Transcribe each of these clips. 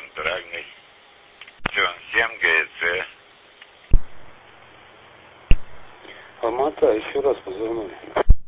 центральный. 7 ГЭЦ. Алма-Ата, еще раз позвоните.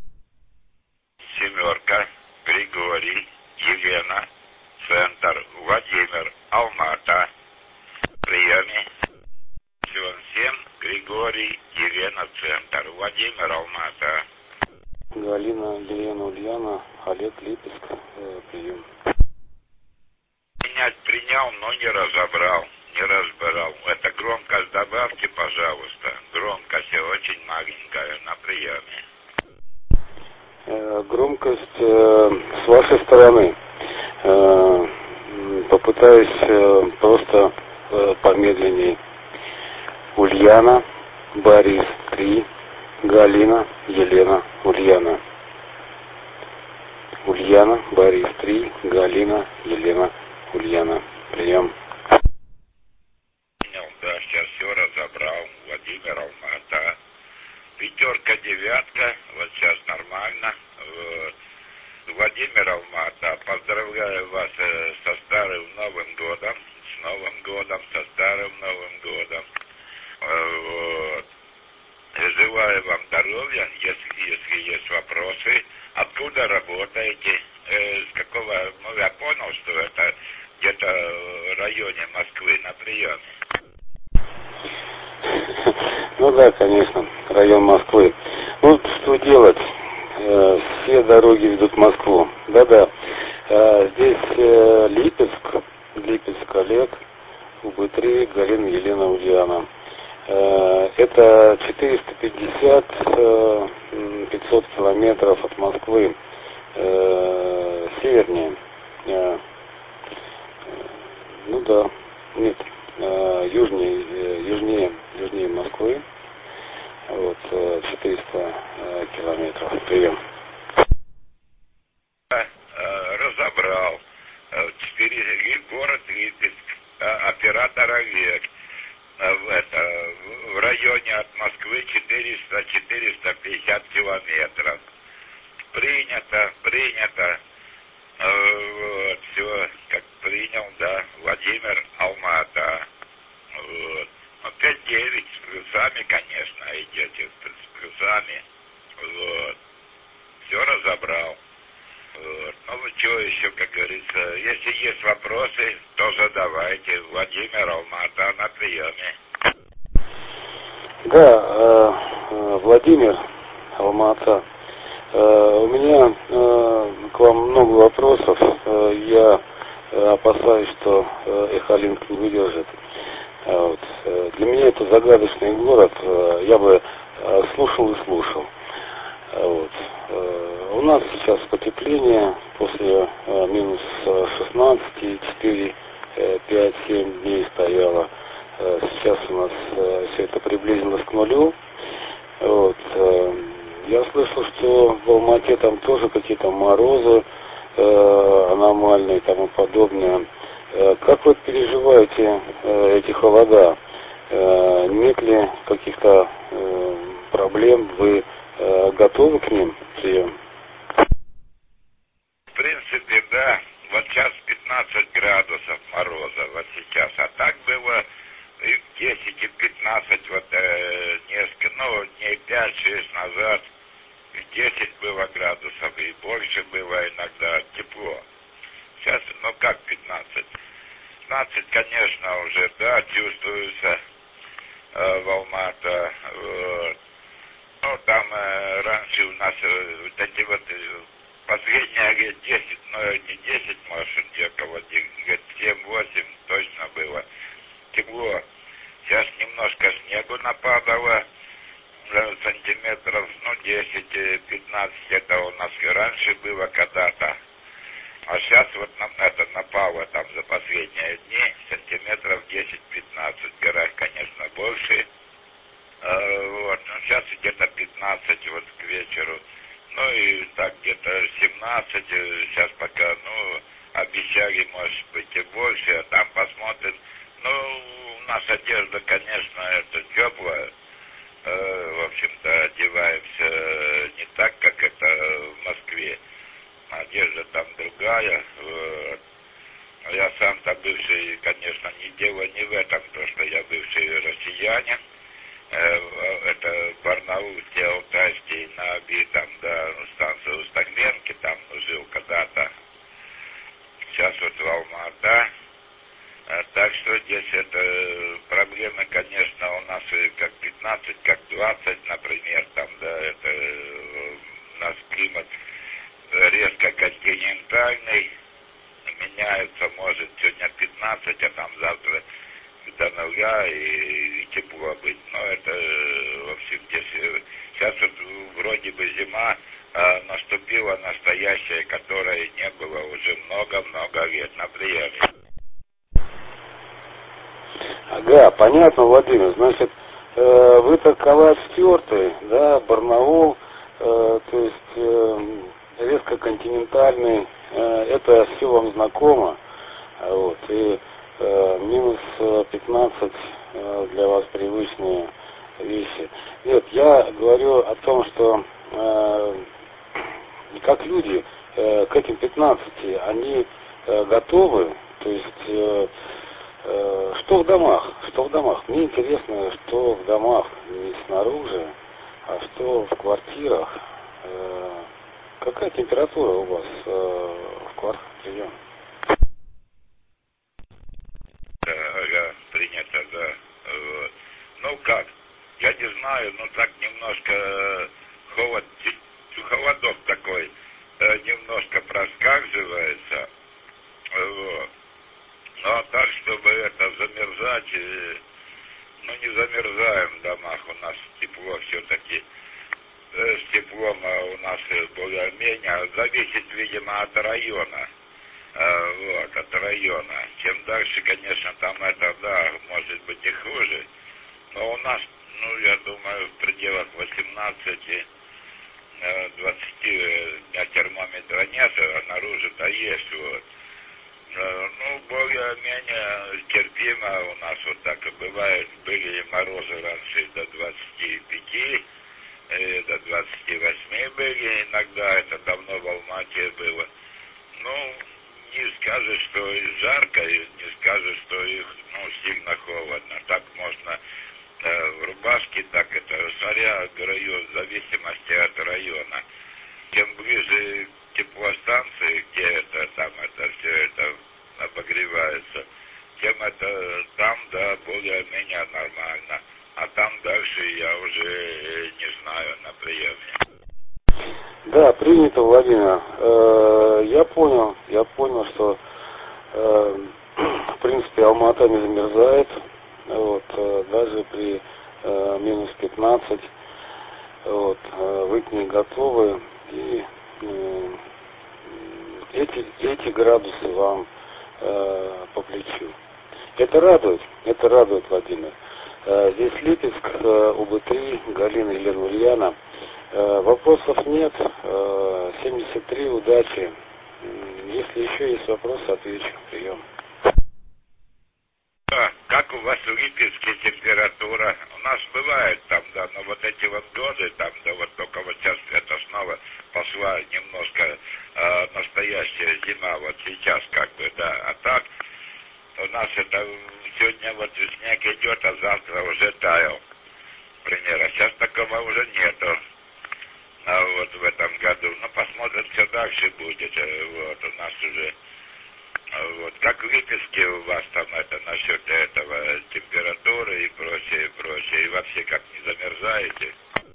7, Григорий, Елена, центр, Владимир, Алма-Ата. Приеме. 7, Григорий, Елена, центр, Владимир, Алма-Ата. Галина, Елена, Ульяна, Олег, Липецк, прием. Принять принял, но не разобрал, не разбирал. Это громкость добавьте, пожалуйста. Громкость очень маленькая на приеме. Громкость с вашей стороны. Попытаюсь просто помедленнее. Ульяна, Борис, 3, Галина, Елена, Ульяна. Ульяна, Борис, 3, Галина, Елена, Ульяна. Прием. Да, сейчас все разобрал. Владимир, Алма-Ата. 5, 9, вот сейчас нормально. Вот. Владимир, Алма-Ата, поздравляю вас со старым Новым годом. С Новым годом, со старым Новым годом. Вот. Желаю вам здоровья, если есть вопросы. Откуда работаете? С какого? Ну, я понял, что это где-то в районе Москвы на приеме. Ну да, конечно, район Москвы. Ну, что делать? Все дороги ведут в Москву. Да-да. Здесь Липецк, Олег, УБ3, Галина, Елена, Ульяна. Это 450, 500 километров от Москвы. Севернее. Ну да, нет, южнее Москвы. Вот, 400 километров. Прием. Разобрал. Город Липецк, оператор Олег. В районе от Москвы 400-450 километров. Принято. Вот, все, как принял, да, Владимир, Алма-Ата. Вот. Ну, 5-9 с плюсами, конечно, идете, с плюсами. Вот. Все разобрал. Вот. Ну, вы что еще, как говорится, если есть вопросы, то задавайте. Владимир, Алма-Ата на приеме. Да, Владимир, Алма-Ата. У меня к вам много вопросов. Я опасаюсь, что Эхолинк не выдержит. Вот. Для меня это загадочный город. Я бы слушал и слушал. Вот. У нас сейчас потепление после минус 16, 4, 5, 7 дней стояло. Сейчас у нас все это приблизилось к нулю. Вот. Я слышал, что в Алма-Ате там тоже какие-то морозы аномальные и тому подобное. Как вы переживаете эти холода? Нет ли каких-то проблем? Вы готовы к ним? Прием. В принципе, да. Вот сейчас 15 градусов мороза, вот сейчас. А так было и 10, и 15, вот несколько, дней 5-6 назад. 10 было градусов, и больше было иногда тепло. Сейчас, как 15? 15, конечно, уже, да, чувствуется в Алма-Ата. Вот. Ну, там раньше у нас вот эти вот последние лет 10, не 10, может, где-то вот лет 7-8 точно было тепло. Сейчас немножко снегу нападало. Сантиметров, 10-15, это у нас и раньше было когда-то. А сейчас вот нам это напало там за последние дни, сантиметров 10-15, в горах, конечно, больше. Вот, сейчас где-то 15 вот к вечеру. Ну и так где-то 17, сейчас пока, обещали, может быть, и больше, а там посмотрим. У нас одежда, конечно, это теплая. В общем-то, одеваемся не так, как это в Москве. Одежда там другая. Вот. Я сам-то бывший, конечно, не дело не в этом, то, что я бывший россиянин. Это Барнаульский, Алтайский, на Аби, там, до станции Устагменки, там жил когда-то. Сейчас вот в Алма-Ата. Так что здесь это проблемы, конечно, у нас как 15, как 20, например, там, да, это у нас климат резко континентальный, меняется, может, сегодня 15, а там завтра до 0 и тепло быть. Но это, в общем, здесь сейчас вот вроде бы зима наступила настоящая, которой не было уже много-много лет на приеме. Ага, понятно, Владимир. Значит, вы такова стертый, да, Барнаул, то есть резко континентальный, это все вам знакомо, вот, и минус 15 для вас привычные вещи. Нет, я говорю о том, что как люди к этим 15, они готовы, то есть что в домах, мне интересно, что в домах, не снаружи, а что в квартирах, какая температура у вас в квартире? Ага, принято, да. Вот. Ну как, я не знаю, ну так немножко холодок такой, немножко проскальзывается. Вот. Но так, чтобы это замерзать, ну не замерзаем в домах, у нас тепло все-таки. С теплом у нас более-менее, зависит, видимо, от района. Вот, от района. Чем дальше, конечно, там это, да, может быть и хуже. Но у нас, ну, я думаю, в пределах 18-20 дня термометра нет, а наружу-то есть, вот. Ну, более-менее терпимо у нас вот так и бывает. Были морозы раньше до 25, до 28 были иногда, это давно в Алмате было. Ну, не скажешь, что и жарко, и не скажешь, что их, ну, сильно холодно. Так можно в рубашке, так это, смотря, говорю, в зависимости от района. Чем ближе к теплостанции, где это, там это, все это обогревается, тем это там, да, более-менее нормально. А там дальше я уже не знаю, на приеме. Да, принято, Владимир. Я понял, что в принципе Алма-Ата не замерзает, вот, даже при минус 15, вот, вы к ней готовы, и эти градусы вам по плечу. Это радует, Владимир. Здесь Липецк, УБ-3, Галина, Елена, Ульяна. Вопросов нет. 73, удачи. Если еще есть вопросы, отвечу. Прием. Как у вас в Липецке температура? У нас бывает там, да, но вот эти вот годы, там, да, вот только вот сейчас это снова пошла немножко настоящая зима, вот сейчас как бы, да, а так у нас это сегодня вот снег идет, а завтра уже таял, например, а сейчас такого уже нету. А вот в этом году, ну посмотрим, что дальше будет, вот, у нас уже, вот, как в Липецке у вас там это, насчет этого, температуры и прочее, и вообще как не замерзаете?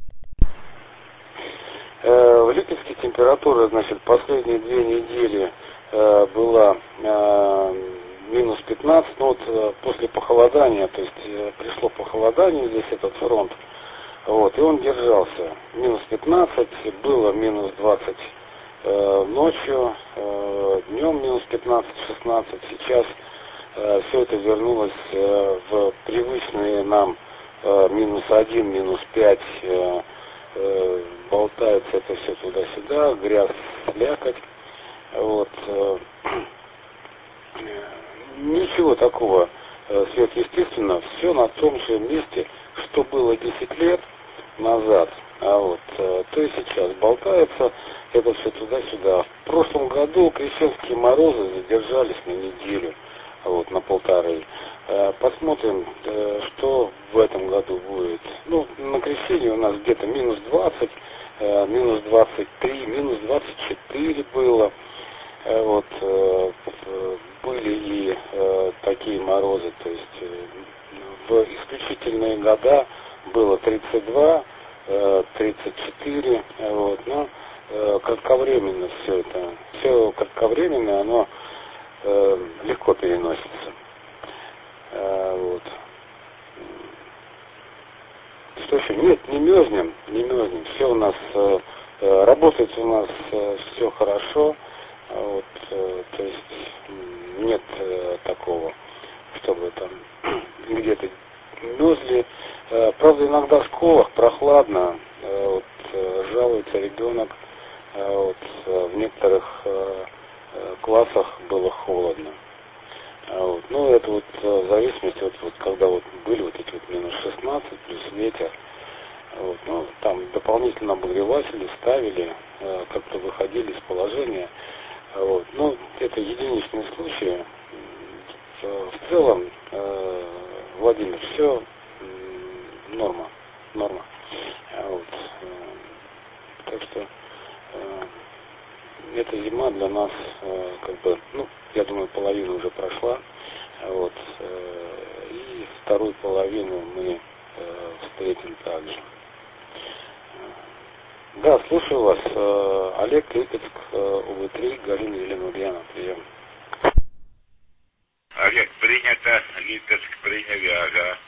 В Липецке температура, значит, последние 2 недели была минус 15, ну вот после похолодания, то есть пришло похолодание, здесь этот фронт, вот, и он держался. Минус 15, было минус 20 ночью, днем минус 15-16, сейчас все это вернулось в привычные нам минус 1, минус 5, болтается это все туда-сюда, грязь, слякоть, вот, ничего такого сверхъестественного, все на том же месте, что было 10 лет назад, То и сейчас болтается это все туда-сюда. В прошлом году крещенские морозы задержались на неделю, на полторы. Посмотрим, что в этом году будет. На крещении у нас где-то минус 20, минус 23, минус 24 было. Были и такие морозы, то есть в исключительные года было 32, 34, но кратковременно все кратковременно, оно легко переносится. Что еще? Нет, не мерзнем, все у нас работает, у нас все хорошо, то есть нет такого, чтобы там где-то мерзли. Правда, иногда в школах прохладно, жалуется ребенок, в некоторых классах было холодно. Это в зависимости когда были эти минус 16 плюс ветер, там дополнительно обогреватели ставили, как-то выходили из положения. Это единичные случаи. В целом, Владимир, все норма. Так что эта зима для нас я думаю, половина уже прошла. И вторую половину мы встретим также. Да, слушаю вас. Олег, Липецк, УВ-3, Галина Елена Ульяна, прием. Олег, принято, Липецк приняли, ага.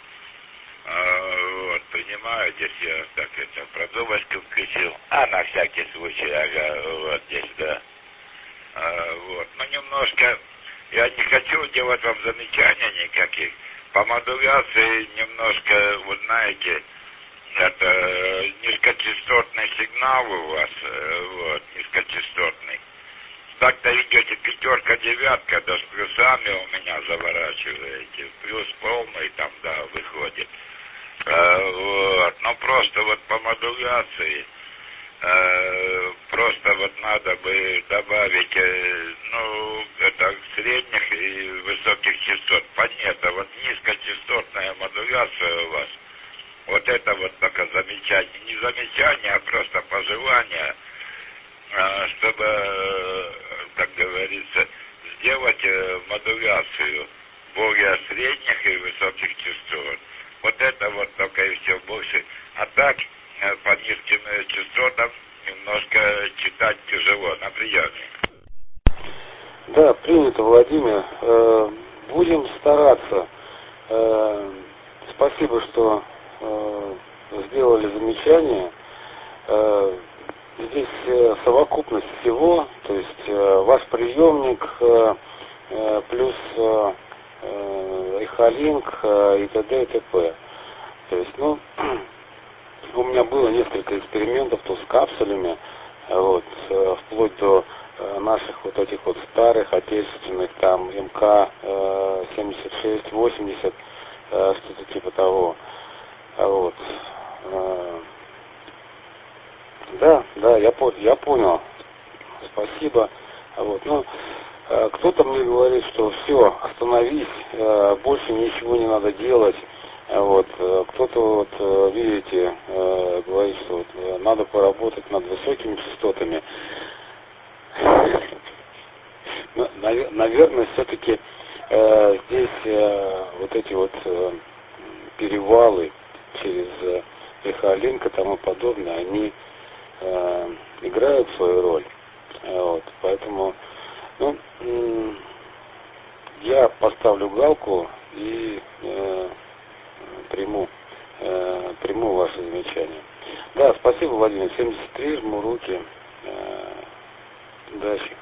Принимаю, здесь я продумочку включил. На всякий случай, ага, здесь, да. Немножко, я не хочу делать вам замечания никаких. По модуляции немножко, знаете, это низкочастотный сигнал у вас, низкочастотный. Так-то идете пятерка, девятка, да с плюсами у меня заворачиваете. Плюс полный там, да, выходит. Но просто по модуляции, просто надо бы добавить, средних и высоких частот. Понятно, низкочастотная модуляция у вас. Это только замечание. Не замечание, а просто пожелание, чтобы, как говорится, сделать модуляцию более средних и высоких частот. Это только и все больше. А так, по низким частотам немножко читать тяжело, на приеме. Да, принято, Владимир. Будем стараться. Спасибо, что сделали замечание. Здесь совокупность всего, то есть ваш приемник плюс Эхолинк и т.д. и т.п. То есть, у меня было несколько экспериментов то с капсулями, вплоть до наших этих старых отечественных, там МК 76-80, что-то типа того. Да, я понял. Спасибо. Кто-то мне говорит, что все, остановись, больше ничего не надо делать. Кто-то, видите, говорит, что надо поработать над высокими частотами. Наверное, все-таки здесь эти перевалы через Эхолинк и тому подобное, они играют свою роль. Поэтому я поставлю галку и приму ваше замечание. Да, спасибо, Владимир. 73, жму руки. Дальше.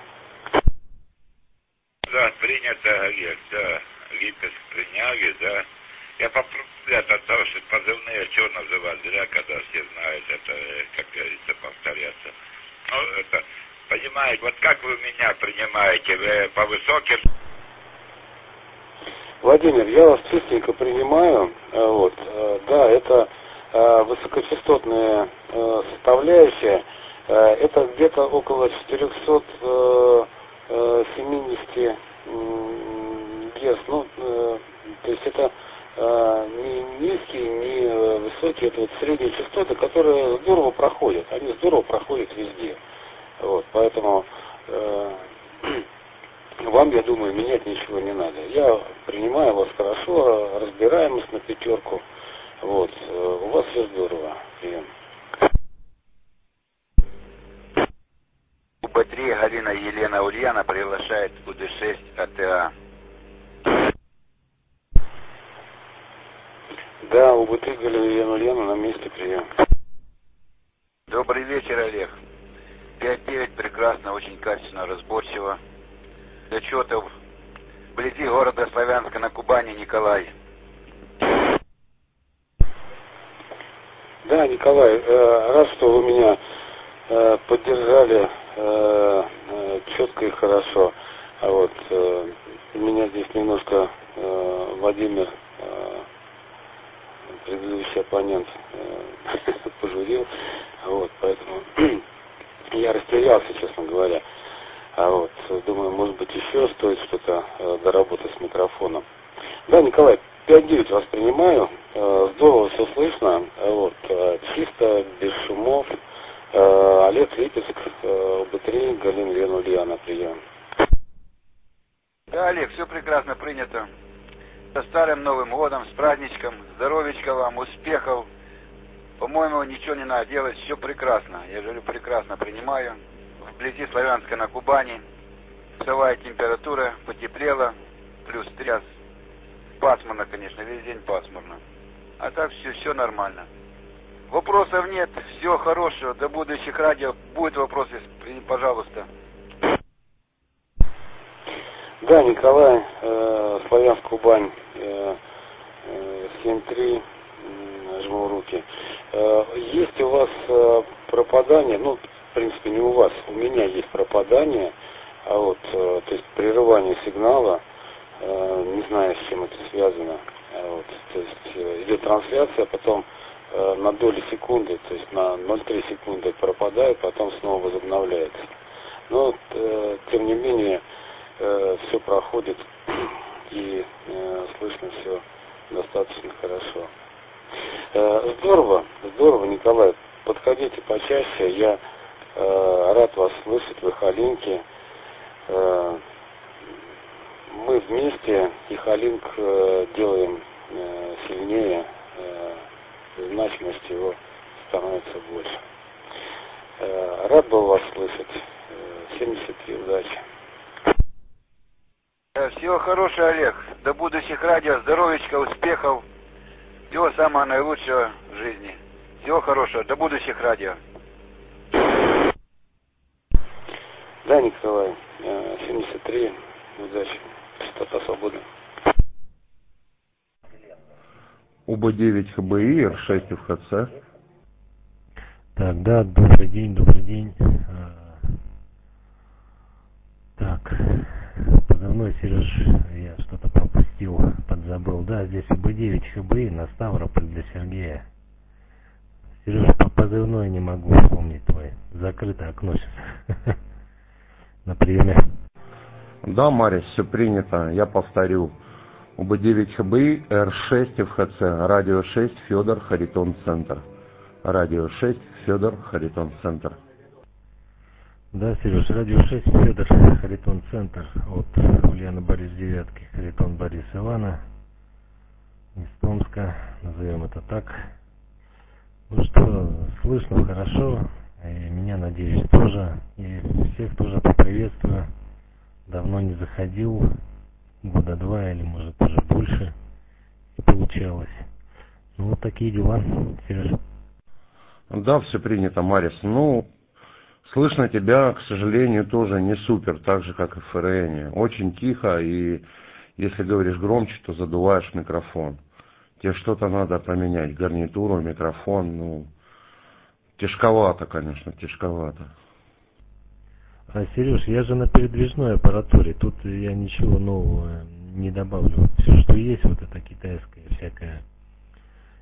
Да, принято, Олег, да. Липецк приняли, да. Я попробую что позывные, что называть, зря, когда все знают, это, как говорится, повторяться. Понимаете, как вы меня принимаете, вы по высоким... Владимир, я вас честненько принимаю, да, это высокочастотная составляющая, это где-то около 470 Гц. Ну, то есть это не низкие, не высокие, это вот средние частоты, которые здорово проходят. Они здорово проходят везде. Вот, поэтому вам, я думаю, менять ничего не надо. Я принимаю вас хорошо, разбираемость на пятерку. Вот, у вас все здорово. Прием. УБ-3 Галина Елена Ульяна приглашает УД-6 АТА. Да, УБ-3 Галина Елена Ульяна на месте, прием. Добрый вечер, Олег. 5-9 прекрасно, очень качественно, разборчиво. Зачетов вблизи города Славянска на Кубани, Николай. Да, Николай, рад, что вы меня поддержали четко и хорошо. А вот меня здесь немножко Владимир, предыдущий оппонент, пожурил. Вот, поэтому я растерялся, честно говоря. А вот, думаю, может быть, еще стоит что-то доработать с микрофоном. Да, Николай, 5-9 вас принимаю. Здорово все слышно. Вот, чисто, без шумов. Олег Липецк, УБ-3, Галина Елена Ульяна, прием. Да, Олег, все прекрасно принято. Со старым Новым годом, с праздничком, здоровечка вам, успехов. По-моему, ничего не надо делать, все прекрасно. Я говорю, прекрасно принимаю. Вблизи Славянска на Кубани. Плюсовая температура, потеплела, плюс 3. Пасмурно, конечно, весь день пасмурно. А так все нормально. Вопросов нет, всего хорошего. До будущих радио. Будут вопросы, пожалуйста. Да, Николай, Славянск, Кубань, 7-3, жму руки. Есть у вас пропадание, ну, в принципе, не у вас, у меня есть пропадание, а вот, то есть прерывание сигнала, не знаю, с чем это связано. Вот, то есть идет трансляция, потом на доли секунды, то есть на 0,3 секунды пропадает, потом снова возобновляется. Но тем не менее все проходит и слышно все достаточно хорошо. Здорово, Николай, подходите почаще, я рад вас слышать в Эхолинке. Мы вместе Эхолинк делаем сильнее, значимость его становится больше. Рад был вас слышать. 73, удачи. Всего хорошего, Олег. До будущих радио, здоровечка, успехов. Всего самого наилучшего в жизни. Всего хорошего. До будущих радио. Да, Николай. 73, удачи. Частота свободы. УБ-9 ХБИ, Р6 ФХЦ. Так, да, добрый день. Так, позывной, Сереж, я что-то пропустил, подзабыл. Да, здесь УБ-9 ХБИ на Ставрополь для Сергея. Сереж, по позывной не могу вспомнить твой. Закрыто окно сейчас. На приеме. Да, Марис, все принято. Я повторю. УБ-9 ХБИ, Р6 ФХЦ, радио 6, Федор, Харитон, Центр. Радио 6, Федор, Харитон, Центр. Да, Сереж, радио 6, Федор, Харитон, Центр. От Ульяны Борис Девятки, Харитон Борис Ивана. Из Томска, назовем это так. Ну что, слышно хорошо. И меня, надеюсь, тоже. И всех тоже поприветствую. Давно не заходил. Года 2 или может уже больше не получалось. Ну вот такие дела, Сережа. Да, все принято, Марис. Ну, слышно тебя, к сожалению, тоже не супер, так же, как и в ФРН. Очень тихо, и если говоришь громче, то задуваешь микрофон. Тебе что-то надо поменять, гарнитуру, микрофон, ну, тяжковато, конечно, тяжковато. А, Сереж, я же на передвижной аппаратуре, тут я ничего нового не добавлю. Все, что есть, вот это китайское всякое,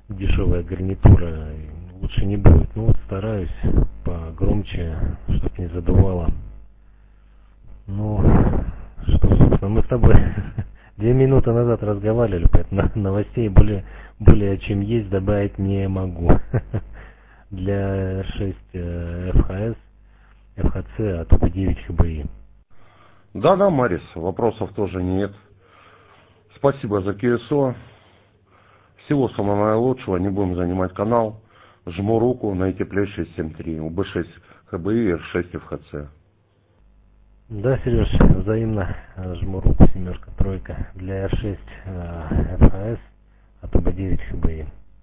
дешевая гарнитура, лучше не будет. Ну вот стараюсь погромче, чтобы не задувало. Ну, что, собственно, мы с тобой 2 минуты назад разговаривали, поэтому новостей более чем есть добавить не могу. Для R6 ФХС, ФХЦ от УБ-9 ХБИ. Да, Марис, вопросов тоже нет. Спасибо за QSO. Всего самого наилучшего, не будем занимать канал. Жму руку на теплейший 7.3, УБ6 ХБИ, R6 ФХЦ. Да, Сереж, взаимно жму руку, 7, 3 для R6 ФХС от УБ-9 ХБИ.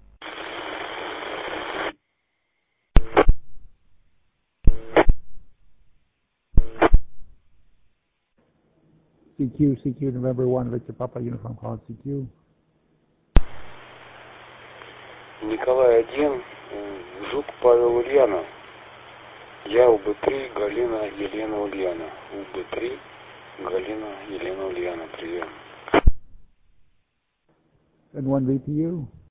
CQ, November 1, Victor Papa, Uniform Call CQ. Николай 1, Жук Павел Ульянов. Я УБ-3, Галина Елена Ульяна. УБ-3, Галина Елена Ульяна. Привет. And 1 VPU.